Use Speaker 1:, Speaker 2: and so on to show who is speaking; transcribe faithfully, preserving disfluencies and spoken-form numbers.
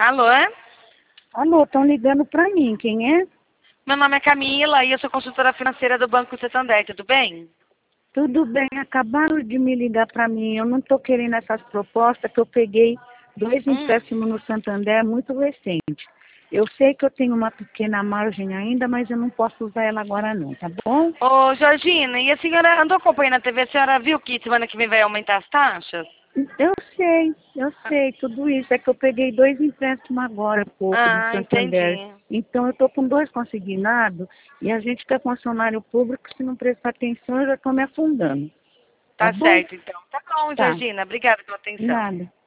Speaker 1: Alô?
Speaker 2: Alô, estão ligando para mim, quem é?
Speaker 1: Meu nome é Camila e eu sou consultora financeira do Banco Santander, tudo bem?
Speaker 2: Tudo bem, acabaram de me ligar para mim. Eu não estou querendo essas propostas que eu peguei dois
Speaker 1: Hum.
Speaker 2: empréstimos no Santander muito recente. Eu sei que eu tenho uma pequena margem ainda, mas eu não posso usar ela agora não, tá bom?
Speaker 1: Ô, Georgina, e a senhora andou acompanhando a T V? A senhora viu que semana que vem vai aumentar as taxas?
Speaker 2: Eu sei, eu sei, tudo isso. É que eu peguei dois empréstimos agora, há pouco, no
Speaker 1: Ah,
Speaker 2: Santander.
Speaker 1: entendi.
Speaker 2: Então, eu estou com dois consignados e a gente que é funcionário público, se não prestar atenção, eu já estou me afundando. Tá
Speaker 1: Tá
Speaker 2: bom?
Speaker 1: certo, então. Tá bom,
Speaker 2: Tá,
Speaker 1: Georgina. Obrigada pela atenção.
Speaker 2: nada.